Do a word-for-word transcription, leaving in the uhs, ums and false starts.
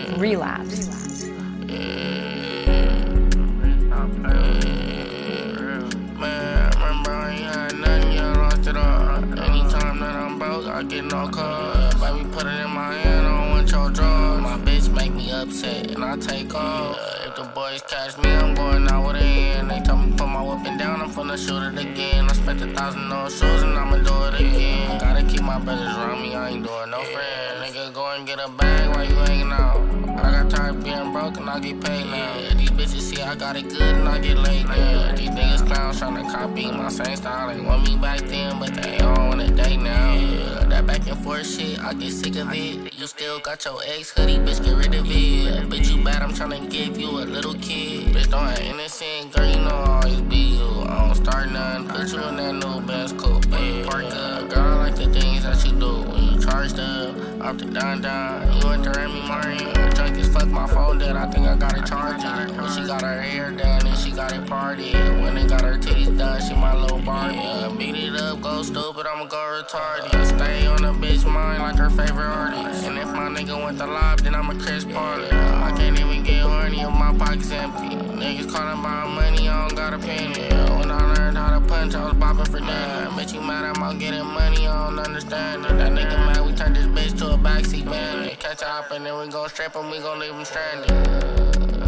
Relapse. I get no call, baby, put it in my hand, I don't want your drugs. My bitch make me upset, and I take off. If the boys catch me, I'm going out with a hand. They tell me put my weapon down, I'm finna shoot it again. I spent a thousand on shoes, and I'ma do it again. Gotta keep my brothers around me, I ain't doing no friend. Nigga, go and get a bag while you hanging out. I got tired of being broke, and I get paid now. These bitches see I got it good, and I get laid now. These niggas clowns tryna copy my same style. They want me back then, but they don't wanna date now. That back and forth shit, I get sick of it. You still got your ex hoodie, bitch, get rid of it. Bitch, you bad, I'm tryna give you a little kid. Bitch, don't act innocent, girl, you know I always be you. I don't start nothing, put you in that new Benz coupe. Park up, girl, I like the things that you do. When you charged up, off the down down, you went to Remy Martin. Drunk as fuck, my phone dead, I think I got a charger. When she got her hair done, and she got it party. When they got her titties done, she my little Barbie. Yeah, beat it up, go stupid, I'ma go retarded. Stay on the bitch mind like her favorite artist. And if my nigga went to live, then I'm a Chris Parley. I can't even get horny if my pocket's empty. Niggas calling about money, I don't got a penny. When I learned how to punch, I was bopping for dinner. Bitch, you mad I'm out getting money, I don't understand it. That nigga mad, we turned this bitch to a backseat bandit. Catch a hop and then we gon' strip him, we gon' leave him stranded.